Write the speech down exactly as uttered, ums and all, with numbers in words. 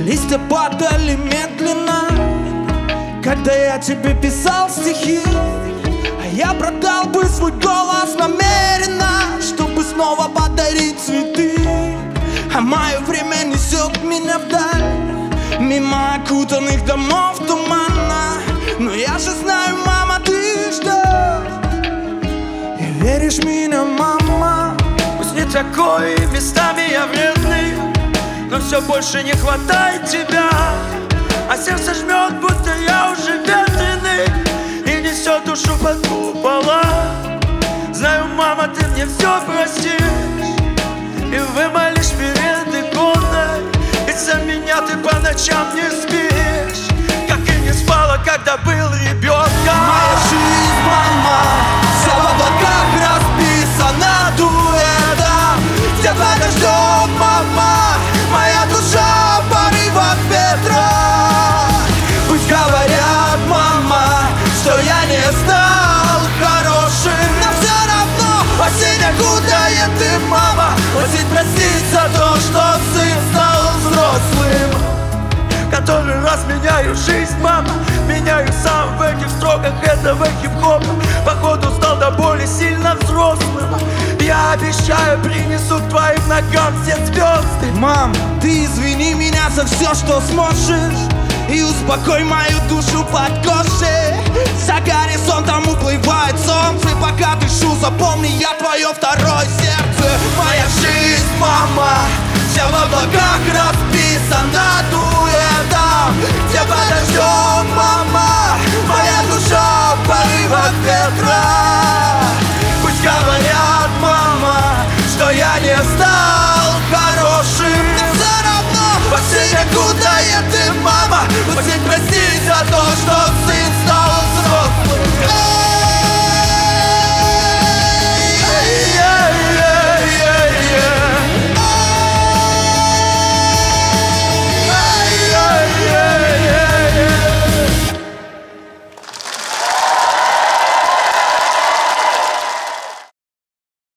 Листья падали медленно, когда я тебе писал стихи. А я продал бы свой голос намеренно, чтобы снова подарить цветы. А мое время несет меня вдаль, мимо окутанных домов тумана. Но я же знаю, мама, ты ждешь и веришь меня, мама. Пусть не такой, и местами я вредный, но все больше не хватает тебя. А сердце жмет, будто я уже ветреный, и несет душу под купола. Знаю, мама, ты мне все простишь и вымолишь перед иконой. Ведь за меня ты по ночам не спишь, как и не спала, когда был ребенком. Моя жизнь, мама, вся в облаках расписана дуэтом. Тебя ждет, мама, моя душа в порывах ветра. Пусть говорят, мама, что я не стал хорошим, но все равно осень окутает ты, мама. Осень простит за то, что сын стал взрослым. Который раз меняю жизнь, мама, меняю сам в этих строках этого хип-хопа. Походу стал до боли сильно взрослым. Я обещаю, принесу к твоим ногам все звезды. Мам, ты извини меня за все, что сможешь, и успокой мою душу под кожей. За горизонтом уплывает солнце, пока дышу, запомни, я твое второе сердце. Моя жизнь, мама, вся в облаках расписана.